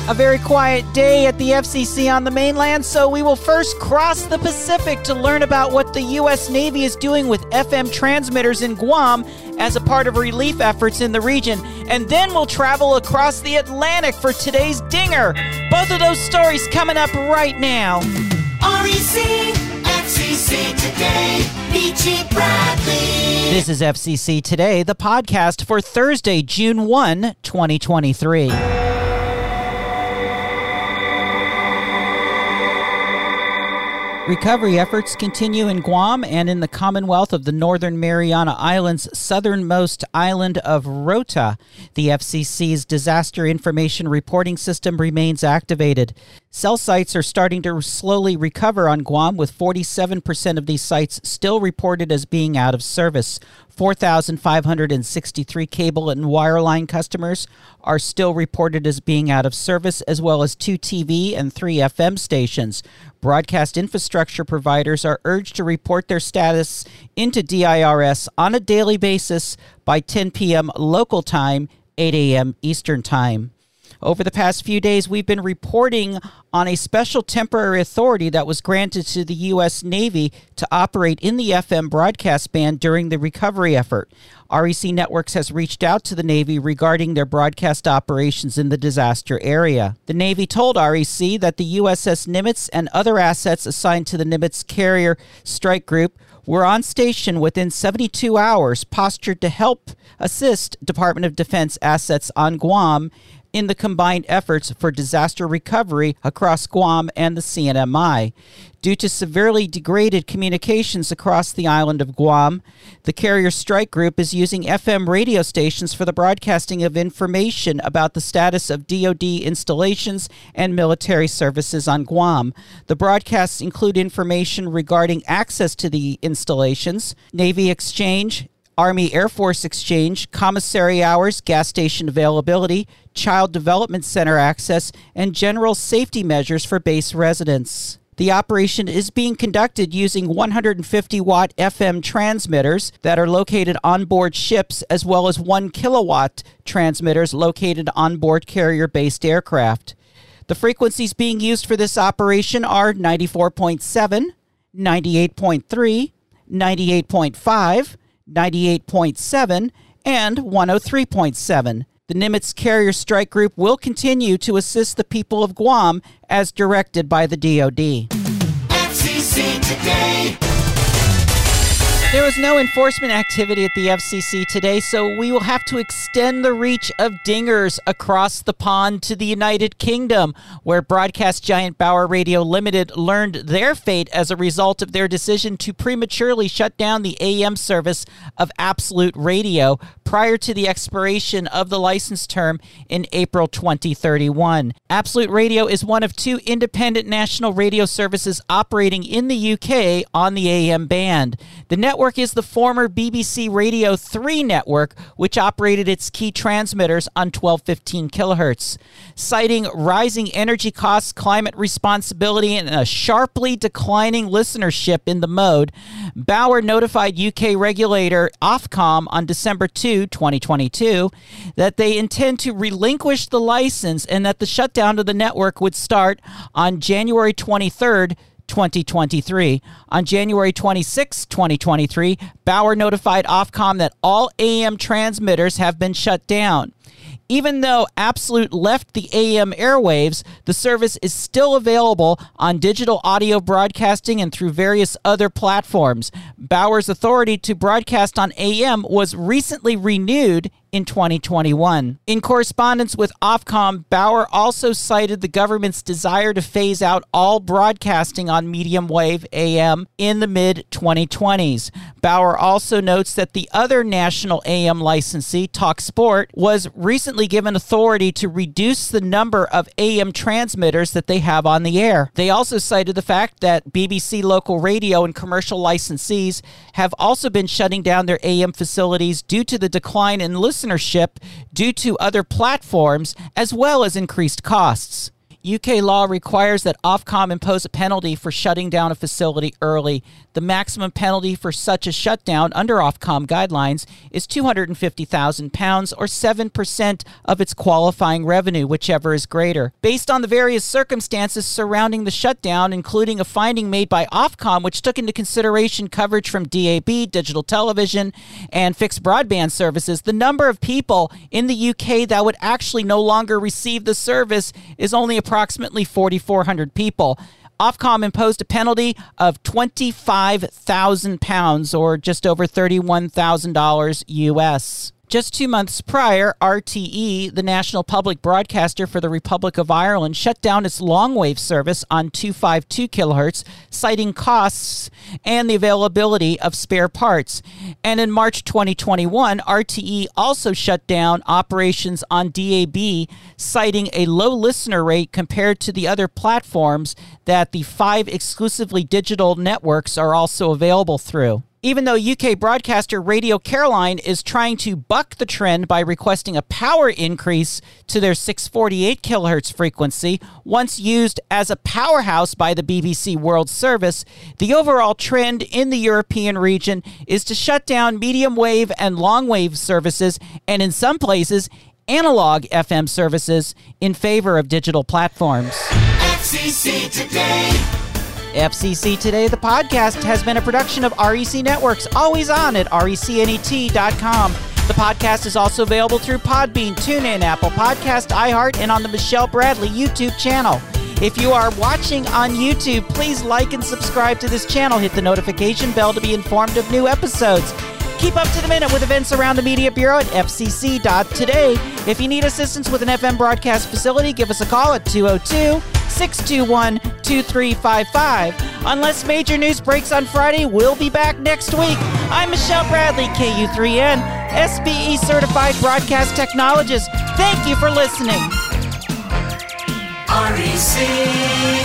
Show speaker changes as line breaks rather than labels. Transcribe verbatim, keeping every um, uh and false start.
A very quiet day at the F C C on the mainland, so we will first cross the Pacific to learn about what the U S Navy is doing with F M transmitters in Guam as a part of relief efforts in the region. And then we'll travel across the Atlantic for today's Dinger. Both of those stories coming up right now.
R E C, F C C Today, Beachy Bradley.
This is F C C Today, the podcast for Thursday, June first, twenty twenty-three. Recovery efforts continue in Guam and in the Commonwealth of the Northern Mariana Islands' southernmost island of Rota. The F C C's disaster information reporting system remains activated. Cell sites are starting to slowly recover on Guam, with forty-seven percent of these sites still reported as being out of service. four thousand five hundred sixty-three cable and wireline customers are still reported as being out of service, as well as two T V and three F M stations. Broadcast infrastructure providers are urged to report their status into D I R S on a daily basis by ten p.m. local time, eight a.m. Eastern time. Over the past few days, we've been reporting on a special temporary authority that was granted to the U S Navy to operate in the F M broadcast band during the recovery effort. R E C Networks has reached out to the Navy regarding their broadcast operations in the disaster area. The Navy told R E C that the U S S Nimitz and other assets assigned to the Nimitz Carrier Strike Group were on station within seventy-two hours, postured to help assist Department of Defense assets on Guam in the combined efforts for disaster recovery across Guam and the C N M I. Due to severely degraded communications across the island of Guam, the Carrier Strike Group is using F M radio stations for the broadcasting of information about the status of D O D installations and military services on Guam. The broadcasts include information regarding access to the installations, Navy exchange, Army Air Force exchange, commissary hours, gas station availability, Child Development Center access, and general safety measures for base residents. The operation is being conducted using one hundred fifty watt F M transmitters that are located on board ships, as well as one kilowatt transmitters located on board carrier-based aircraft. The frequencies being used for this operation are ninety-four point seven, ninety-eight point three, ninety-eight point five, ninety-eight point seven, and one oh three point seven. The Nimitz Carrier Strike Group will continue to assist the people of Guam as directed by the D O D.
F C C Today.
There was no enforcement activity at the F C C today, so we will have to extend the reach of Dingers across the pond to the United Kingdom, where broadcast giant Bauer Radio Limited learned their fate as a result of their decision to prematurely shut down the A M service of Absolute Radio prior to the expiration of the license term in April twenty thirty-one. Absolute Radio is one of two independent national radio services operating in the U K on the A M band. The network is the former B B C Radio three network, which operated its key transmitters on twelve fifteen kilohertz. Citing rising energy costs, climate responsibility, and a sharply declining listenership in the mode, Bauer notified U K regulator Ofcom on December second, twenty twenty-two, that they intend to relinquish the license and that the shutdown of the network would start on January twenty-third, twenty twenty-three. On January twenty-sixth, twenty twenty-three, Bauer notified Ofcom that all A M transmitters have been shut down. Even though Absolute left the A M airwaves, the service is still available on digital audio broadcasting and through various other platforms. Bauer's authority to broadcast on A M was recently renewed in twenty twenty-one. In correspondence with Ofcom, Bauer also cited the government's desire to phase out all broadcasting on medium wave A M in the mid twenty twenties. Bauer also notes that the other national A M licensee, TalkSport, was recently given authority to reduce the number of A M transmitters that they have on the air. They also cited the fact that B B C local radio and commercial licensees have also been shutting down their A M facilities due to the decline in listenership due to other platforms, as well as increased costs. U K law requires that Ofcom impose a penalty for shutting down a facility early. The maximum penalty for such a shutdown under Ofcom guidelines is two hundred fifty thousand pounds or seven percent of its qualifying revenue, whichever is greater. Based on the various circumstances surrounding the shutdown, including a finding made by Ofcom which took into consideration coverage from D A B, digital television, and fixed broadband services, the number of people in the U K that would actually no longer receive the service is only approximately four thousand four hundred people. Ofcom imposed a penalty of twenty-five thousand pounds, or just over thirty-one thousand dollars U S. Just two months prior, R T E, the national public broadcaster for the Republic of Ireland, shut down its long-wave service on two fifty-two kilohertz, citing costs and the availability of spare parts. And in March twenty twenty-one, R T E also shut down operations on D A B, citing a low listener rate compared to the other platforms that the five exclusively digital networks are also available through. Even though U K broadcaster Radio Caroline is trying to buck the trend by requesting a power increase to their six forty-eight kilohertz frequency, once used as a powerhouse by the B B C World Service, the overall trend in the European region is to shut down medium wave and long wave services, and in some places, analog F M services in favor of digital platforms.
F C C Today.
F C C Today, the podcast, has been a production of R E C Networks, always on at R E C net dot com. The podcast is also available through Podbean, TuneIn, Apple Podcast, iHeart, and on the Michelle Bradley YouTube channel. If you are watching on YouTube, please like and subscribe to this channel. Hit the notification bell to be informed of new episodes. Keep up to the minute with events around the Media Bureau at F C C dot today. If you need assistance with an F M broadcast facility, give us a call at two oh two, six two one, two three five five. Unless major news breaks on Friday, we'll be back next week. I'm Michelle Bradley, K U three N, S B E certified broadcast technologist. Thank you for listening.
R E C